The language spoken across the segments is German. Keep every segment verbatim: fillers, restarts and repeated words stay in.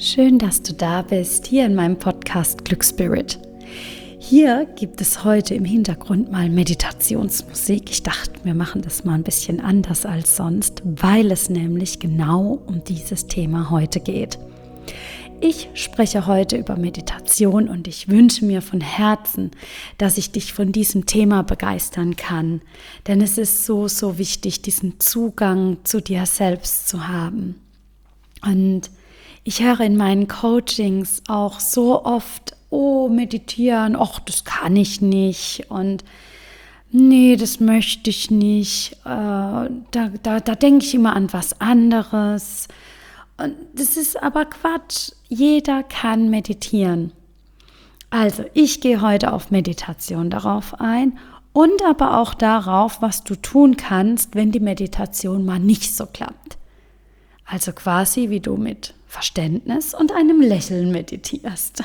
Schön, dass du da bist, hier in meinem Podcast Glücksspirit. Hier gibt es heute im Hintergrund mal Meditationsmusik. Ich dachte, wir machen das mal ein bisschen anders als sonst, weil es nämlich genau um dieses Thema heute geht. Ich spreche heute über Meditation und ich wünsche mir von Herzen, dass ich dich von diesem Thema begeistern kann. Denn es ist so, so wichtig, diesen Zugang zu dir selbst zu haben. Und ich höre in meinen Coachings auch so oft, oh, meditieren, ach, das kann ich nicht und nee, das möchte ich nicht, äh, da, da, da denke ich immer an was anderes. Und das ist aber Quatsch, jeder kann meditieren. Also ich gehe heute auf Meditation darauf ein und aber auch darauf, was du tun kannst, wenn die Meditation mal nicht so klappt. Also quasi wie du mit Verständnis und einem Lächeln meditierst.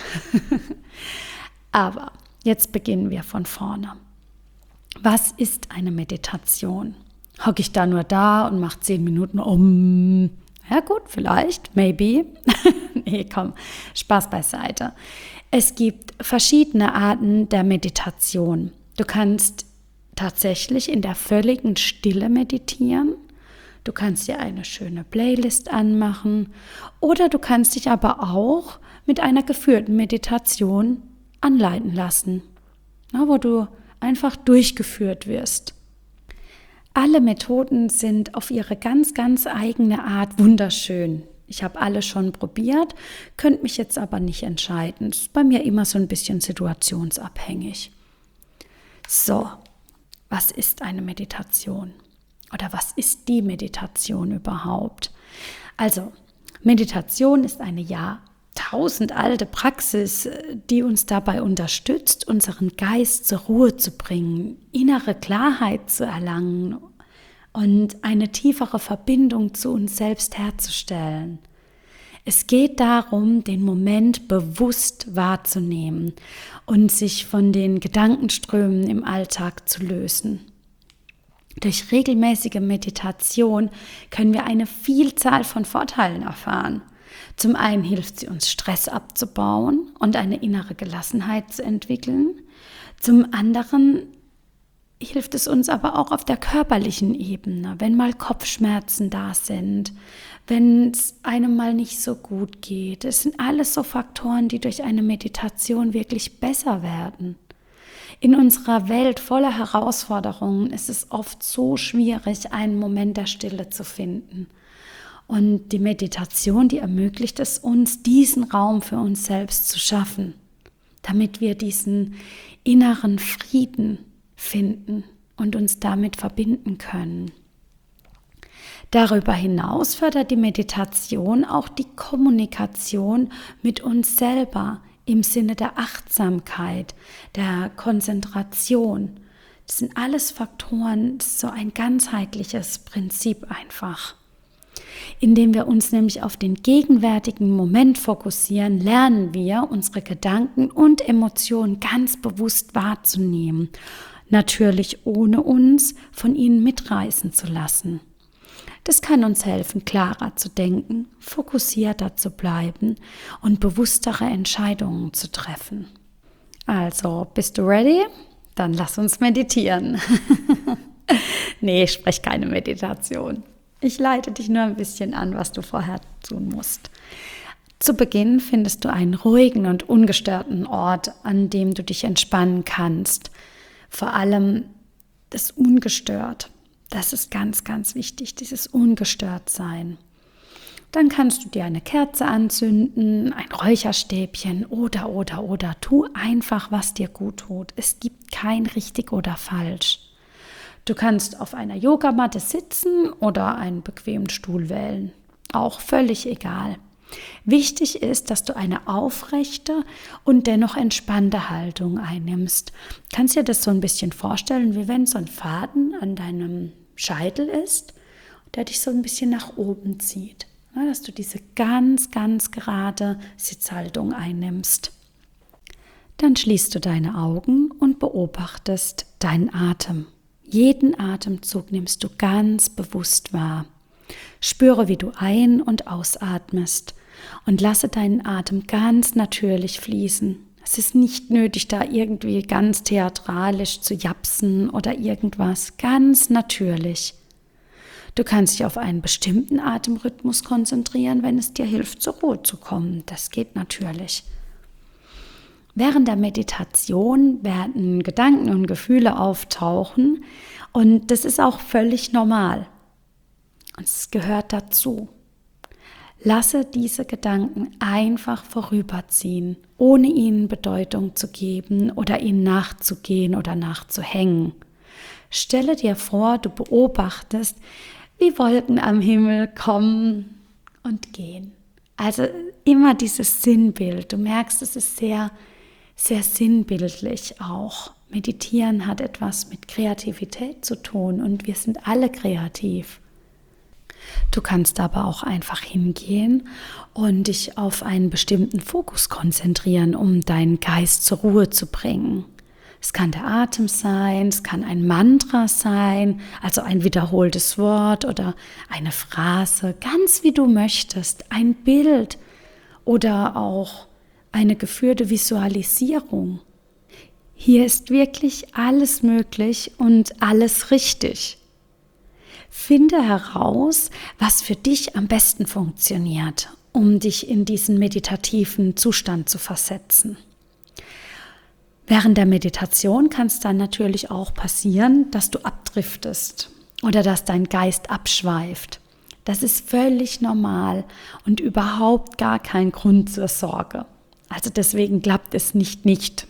Aber jetzt beginnen wir von vorne. Was ist eine Meditation? Hocke ich da nur da und mache zehn Minuten um? Ja gut, vielleicht, maybe. Nee, komm, Spaß beiseite. Es gibt verschiedene Arten der Meditation. Du kannst tatsächlich in der völligen Stille meditieren. Du kannst dir eine schöne Playlist anmachen oder du kannst dich aber auch mit einer geführten Meditation anleiten lassen, wo du einfach durchgeführt wirst. Alle Methoden sind auf ihre ganz, ganz eigene Art wunderschön. Ich habe alle schon probiert, könnte mich jetzt aber nicht entscheiden. Das ist bei mir immer so ein bisschen situationsabhängig. So, was ist eine Meditation? Oder was ist die Meditation überhaupt? Also, Meditation ist eine jahrtausendalte Praxis, die uns dabei unterstützt, unseren Geist zur Ruhe zu bringen, innere Klarheit zu erlangen und eine tiefere Verbindung zu uns selbst herzustellen. Es geht darum, den Moment bewusst wahrzunehmen und sich von den Gedankenströmen im Alltag zu lösen. Durch regelmäßige Meditation können wir eine Vielzahl von Vorteilen erfahren. Zum einen hilft sie uns, Stress abzubauen und eine innere Gelassenheit zu entwickeln. Zum anderen hilft es uns aber auch auf der körperlichen Ebene, wenn mal Kopfschmerzen da sind, wenn es einem mal nicht so gut geht. Es sind alles so Faktoren, die durch eine Meditation wirklich besser werden. In unserer Welt voller Herausforderungen ist es oft so schwierig, einen Moment der Stille zu finden. Und die Meditation, die ermöglicht es uns, diesen Raum für uns selbst zu schaffen, damit wir diesen inneren Frieden finden und uns damit verbinden können. Darüber hinaus fördert die Meditation auch die Kommunikation mit uns selber, im Sinne der Achtsamkeit, der Konzentration. Das sind alles Faktoren, das ist so ein ganzheitliches Prinzip einfach. Indem wir uns nämlich auf den gegenwärtigen Moment fokussieren, lernen wir, unsere Gedanken und Emotionen ganz bewusst wahrzunehmen. Natürlich ohne uns von ihnen mitreißen zu lassen. Das kann uns helfen, klarer zu denken, fokussierter zu bleiben und bewusstere Entscheidungen zu treffen. Also, bist du ready? Dann lass uns meditieren. Nee, ich spreche keine Meditation. Ich leite dich nur ein bisschen an, was du vorher tun musst. Zu Beginn findest du einen ruhigen und ungestörten Ort, an dem du dich entspannen kannst. Vor allem das ungestört. Das ist ganz, ganz wichtig, dieses Ungestörtsein. Dann kannst du dir eine Kerze anzünden, ein Räucherstäbchen oder, oder, oder. Tu einfach, was dir gut tut. Es gibt kein richtig oder falsch. Du kannst auf einer Yogamatte sitzen oder einen bequemen Stuhl wählen. Auch völlig egal. Wichtig ist, dass du eine aufrechte und dennoch entspannte Haltung einnimmst. Du kannst dir das so ein bisschen vorstellen, wie wenn so ein Faden an deinem Scheitel ist, der dich so ein bisschen nach oben zieht. Ja, dass du diese ganz, ganz gerade Sitzhaltung einnimmst. Dann schließt du deine Augen und beobachtest deinen Atem. Jeden Atemzug nimmst du ganz bewusst wahr. Spüre, wie du ein- und ausatmest und lasse deinen Atem ganz natürlich fließen. Es ist nicht nötig, da irgendwie ganz theatralisch zu japsen oder irgendwas. Ganz natürlich. Du kannst dich auf einen bestimmten Atemrhythmus konzentrieren, wenn es dir hilft, zur Ruhe zu kommen. Das geht natürlich. Während der Meditation werden Gedanken und Gefühle auftauchen und das ist auch völlig normal. Und es gehört dazu. Lasse diese Gedanken einfach vorüberziehen, ohne ihnen Bedeutung zu geben oder ihnen nachzugehen oder nachzuhängen. Stelle dir vor, du beobachtest, wie Wolken am Himmel kommen und gehen. Also immer dieses Sinnbild. Du merkst, es ist sehr, sehr sinnbildlich auch. Meditieren hat etwas mit Kreativität zu tun und wir sind alle kreativ. Du kannst aber auch einfach hingehen und dich auf einen bestimmten Fokus konzentrieren, um deinen Geist zur Ruhe zu bringen. Es kann der Atem sein, es kann ein Mantra sein, also ein wiederholtes Wort oder eine Phrase, ganz wie du möchtest, ein Bild oder auch eine geführte Visualisierung. Hier ist wirklich alles möglich und alles richtig. Finde heraus, was für dich am besten funktioniert, um dich in diesen meditativen Zustand zu versetzen. Während der Meditation kann es dann natürlich auch passieren, dass du abdriftest oder dass dein Geist abschweift. Das ist völlig normal und überhaupt gar kein Grund zur Sorge. Also deswegen klappt es nicht nicht.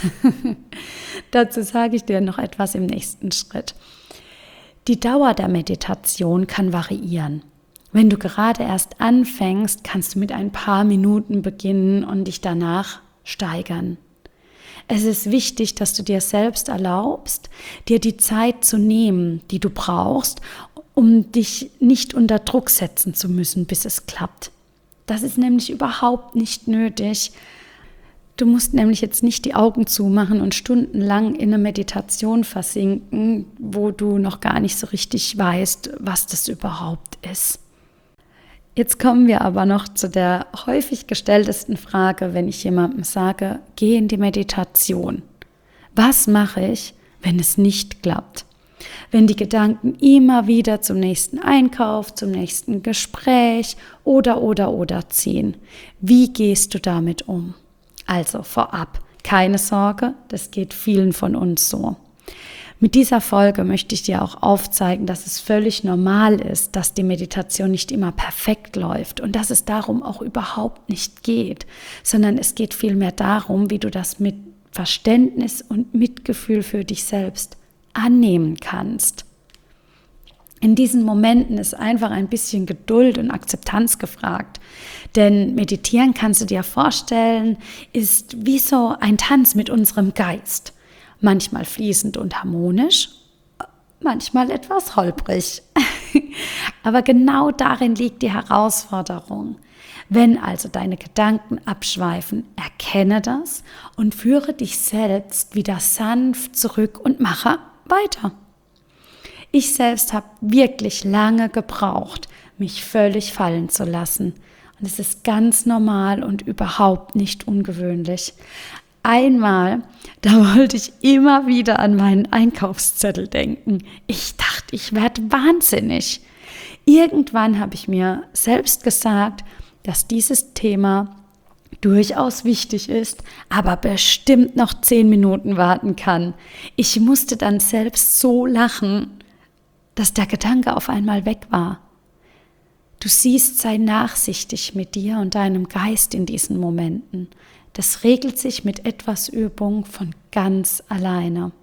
Dazu sage ich dir noch etwas im nächsten Schritt. Die Dauer der Meditation kann variieren. Wenn du gerade erst anfängst, kannst du mit ein paar Minuten beginnen und dich danach steigern. Es ist wichtig, dass du dir selbst erlaubst, dir die Zeit zu nehmen, die du brauchst, um dich nicht unter Druck setzen zu müssen, bis es klappt. Das ist nämlich überhaupt nicht nötig. Du musst nämlich jetzt nicht die Augen zumachen und stundenlang in eine Meditation versinken, wo du noch gar nicht so richtig weißt, was das überhaupt ist. Jetzt kommen wir aber noch zu der häufig gestelltesten Frage, wenn ich jemandem sage, geh in die Meditation. Was mache ich, wenn es nicht klappt? Wenn die Gedanken immer wieder zum nächsten Einkauf, zum nächsten Gespräch oder, oder, oder ziehen. Wie gehst du damit um? Also vorab, keine Sorge, das geht vielen von uns so. Mit dieser Folge möchte ich dir auch aufzeigen, dass es völlig normal ist, dass die Meditation nicht immer perfekt läuft und dass es darum auch überhaupt nicht geht, sondern es geht vielmehr darum, wie du das mit Verständnis und Mitgefühl für dich selbst annehmen kannst. In diesen Momenten ist einfach ein bisschen Geduld und Akzeptanz gefragt, denn meditieren, kannst du dir vorstellen, ist wie so ein Tanz mit unserem Geist. Manchmal fließend und harmonisch, manchmal etwas holprig. Aber genau darin liegt die Herausforderung. Wenn also deine Gedanken abschweifen, erkenne das und führe dich selbst wieder sanft zurück und mache weiter. Ich selbst habe wirklich lange gebraucht, mich völlig fallen zu lassen. Und es ist ganz normal und überhaupt nicht ungewöhnlich. Einmal, da wollte ich immer wieder an meinen Einkaufszettel denken. Ich dachte, ich werde wahnsinnig. Irgendwann habe ich mir selbst gesagt, dass dieses Thema durchaus wichtig ist, aber bestimmt noch zehn Minuten warten kann. Ich musste dann selbst so lachen, dass der Gedanke auf einmal weg war. Du siehst, sei nachsichtig mit dir und deinem Geist in diesen Momenten. Das regelt sich mit etwas Übung von ganz alleine.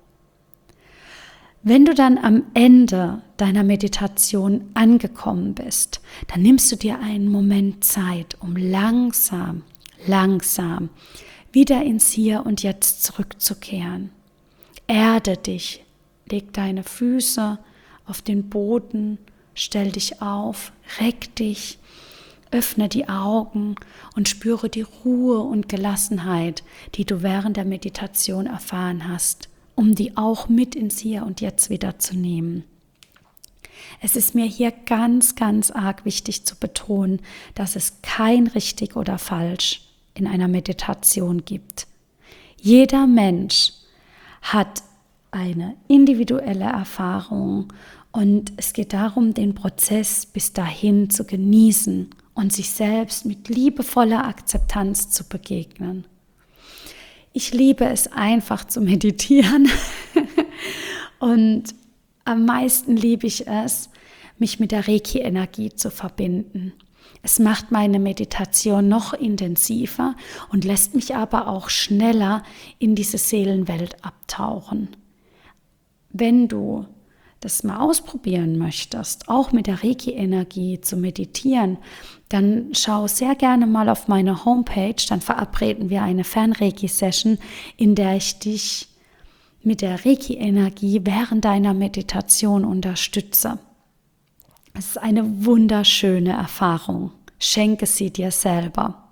Wenn du dann am Ende deiner Meditation angekommen bist, dann nimmst du dir einen Moment Zeit, um langsam, langsam wieder ins Hier und Jetzt zurückzukehren. Erde dich, leg deine Füße auf den Boden, stell dich auf, reck dich, öffne die Augen und spüre die Ruhe und Gelassenheit, die du während der Meditation erfahren hast, um die auch mit ins Hier und Jetzt wieder zu nehmen. Es ist mir hier ganz, ganz arg wichtig zu betonen, dass es kein richtig oder falsch in einer Meditation gibt. Jeder Mensch hat eine individuelle Erfahrung und es geht darum, den Prozess bis dahin zu genießen und sich selbst mit liebevoller Akzeptanz zu begegnen. Ich liebe es einfach zu meditieren und am meisten liebe ich es, mich mit der Reiki-Energie zu verbinden. Es macht meine Meditation noch intensiver und lässt mich aber auch schneller in diese Seelenwelt abtauchen. Wenn du das mal ausprobieren möchtest, auch mit der Reiki-Energie zu meditieren, dann schau sehr gerne mal auf meine Homepage, dann verabreden wir eine Fern-Reiki-Session, in der ich dich mit der Reiki-Energie während deiner Meditation unterstütze. Es ist eine wunderschöne Erfahrung. Schenke sie dir selber.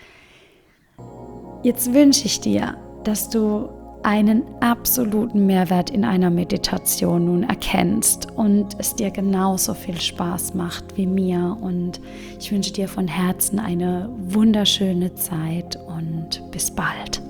Jetzt wünsche ich dir, dass du einen absoluten Mehrwert in einer Meditation nun erkennst und es dir genauso viel Spaß macht wie mir. Und ich wünsche dir von Herzen eine wunderschöne Zeit und bis bald.